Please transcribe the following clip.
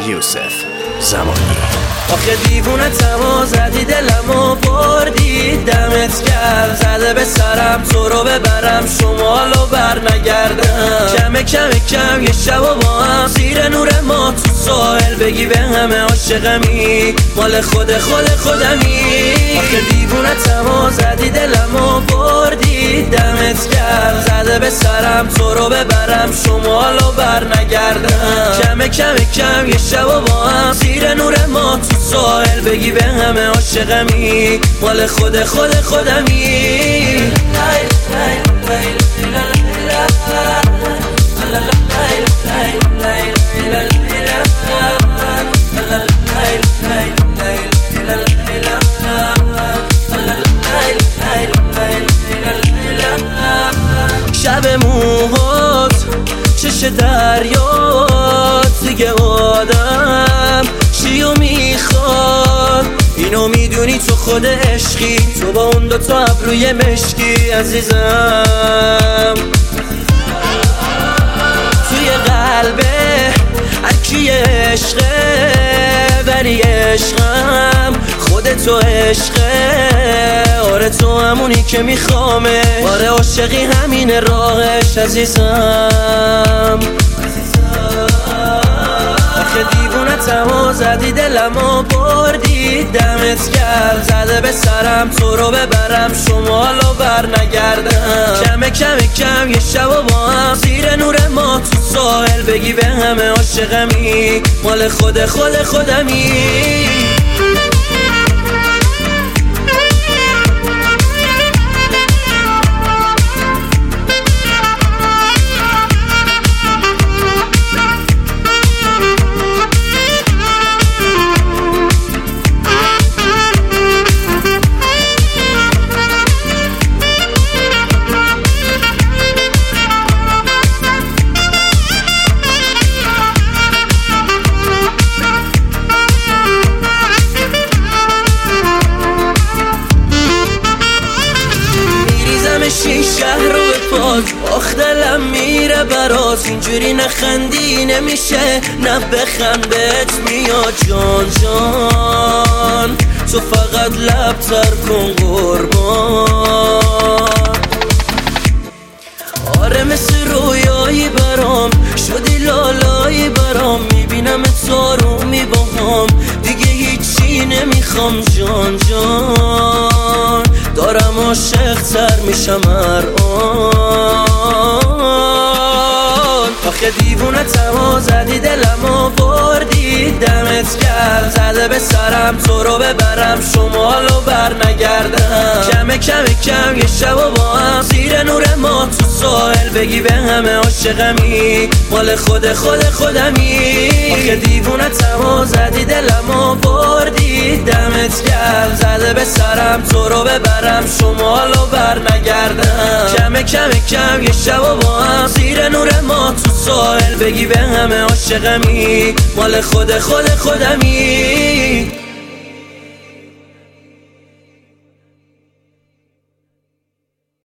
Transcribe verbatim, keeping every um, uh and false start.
یوسف زمانی. آخه دیوونتم و زدی دلمو بردی، دمت گرم زده به سرم تو رو ببرم شمالو بر نگردم. کم کم کم یه شب و با هم زیر نور ما تو ساحل بگی به همه عاشقمی، مال خود خود خودمی. آخه دیوونتم و زدی دلمو بردی، دمت گرم زده به سرم تو رو ببرم شمالو بر نگردم. کم کم کم یه شب و با هم زیر نور ما تو ساحل بگی به همه عاشقمی، مال خود خود خودمی. شب موهات چش دریات دیگه آدم چیو میخواد، اینو میدونی تو خود عشقی، تو با اون دوتا ابروی مشکی عزیزم. توی قلبه هرکی عشقه ولی عشقم خودتو عشقه. آره تو همونی که میخوامه، آره عاشقی همین راهش عزیزم. آخه دیوونتم و زدی دلمو بردی، دمت گرم زده به سرم تو رو ببرم شمالو بر نگردم. کم کم کم یه شب و با هم زیر نور ما تو ساحل بگی به همه عاشقمی، مال خود خود خودمی. شهر رو به پاک آخ دلم میره برات، اینجوری نخندی نمیشه نه بخند بهت میاد جان جان. تو فقط لب تر کن قربان. آره مثل رویایی برام شدی لالایی برام، میبینم تو رو میباهم دیگه هیچی نمیخوام جان جان. دارم عاشق تر میشم هر آن. آخه دیوونتم و زدی دلمو بردی، دمت گرم زده به سرم تو رو ببرم شمالو بر نگردم. کم کم کم یه شب و با هم زیر نور ما تو ساحل بگی به همه عاشقمی، مال خود خود خودمی. آخه دیوونتم و زدی دلمو بردی، دمت گرم زده به سرم تو رو ببرم شمالو بر نگردم. کم کم کم یه شب و با هم زیر نور ما تو ساحل بگی به همه عاشقمی، مال خود خود خودمی.